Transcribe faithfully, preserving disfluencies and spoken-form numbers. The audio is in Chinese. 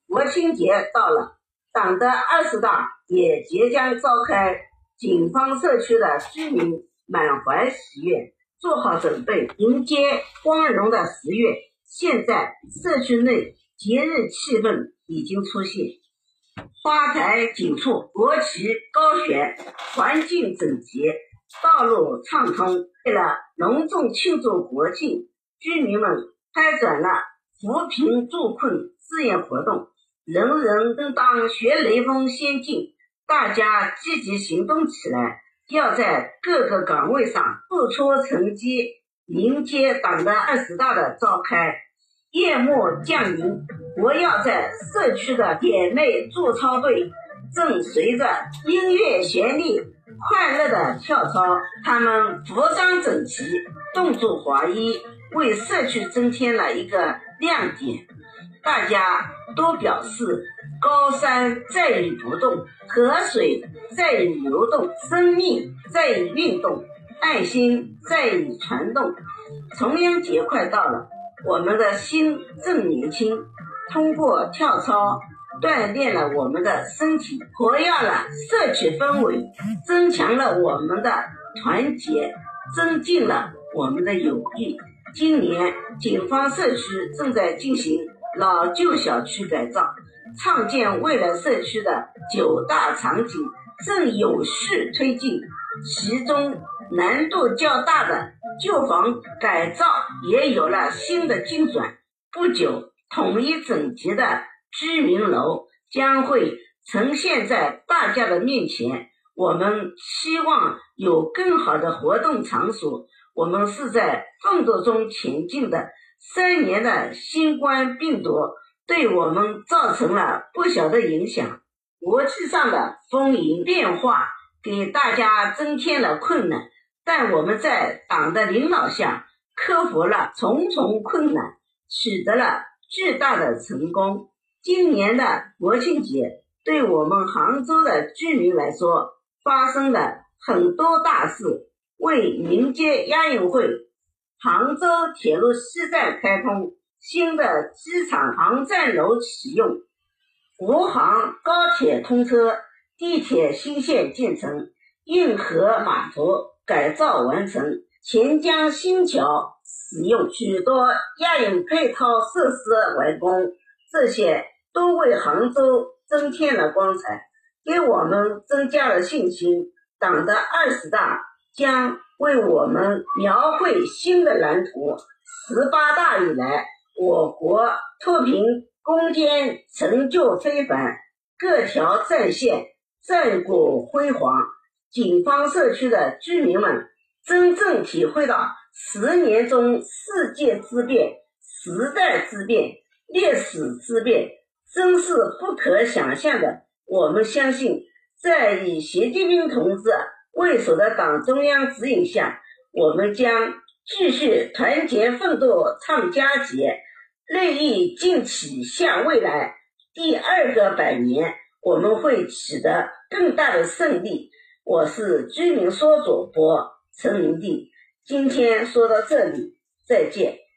国庆节到了，党的二十大也即将召开，警方社区的居民满怀喜悦，做好准备迎接光荣的十月。现在社区内节日气氛已经出现，花台锦簇，国旗高悬，环境整洁，道路畅通。为了隆重庆祝国庆，居民们开展了扶贫助困志愿活动，人人都当学雷锋先进，大家积极行动起来，要在各个岗位上付出成绩，迎接党的二十大的召开。夜幕降临，我要在社区的姐妹助操队正随着音乐旋律快乐的跳操，他们服装整齐，动作划一，为社区增添了一个亮点。大家都表示，高山在于不动，河水在于流动，生命在于运动，爱心在于传动。重阳节快到了，我们的心正年轻，通过跳操锻炼了我们的身体，活跃了社区氛围，增强了我们的团结，增进了我们的友谊。今年警方社区正在进行老旧小区改造，创建未来社区的九大场景正有序推进，其中难度较大的旧房改造也有了新的进展。不久，统一整洁的居民楼将会呈现在大家的面前。我们期望有更好的活动场所。我们是在奋斗中前进的。三年的新冠病毒对我们造成了不小的影响，国际上的风云变化给大家增添了困难，但我们在党的领导下克服了重重困难，取得了巨大的成功。今年的国庆节对我们杭州的居民来说发生了很多大事。为迎接亚运会，杭州铁路西站开通，新的机场航站楼启用，武杭高铁通车，地铁新线建成，运河码头改造完成，钱江新桥使用，许多亚运配套设施完工，这些都为杭州增添了光彩，给我们增加了信心。党的二十大将为我们描绘新的蓝图。十八大以来，我国脱贫攻坚成就非凡，各条战线战果辉煌。警方社区的居民们真正体会到十年中世界之变、时代之变、历史之变，真是不可想象的。我们相信，在以习近平同志为首的党中央指引下，我们将继续团结奋斗创佳节，锐意劲起向未来。第二个百年，我们会取得更大的胜利。我是居民说主播陈明娣，今天说到这里，再见。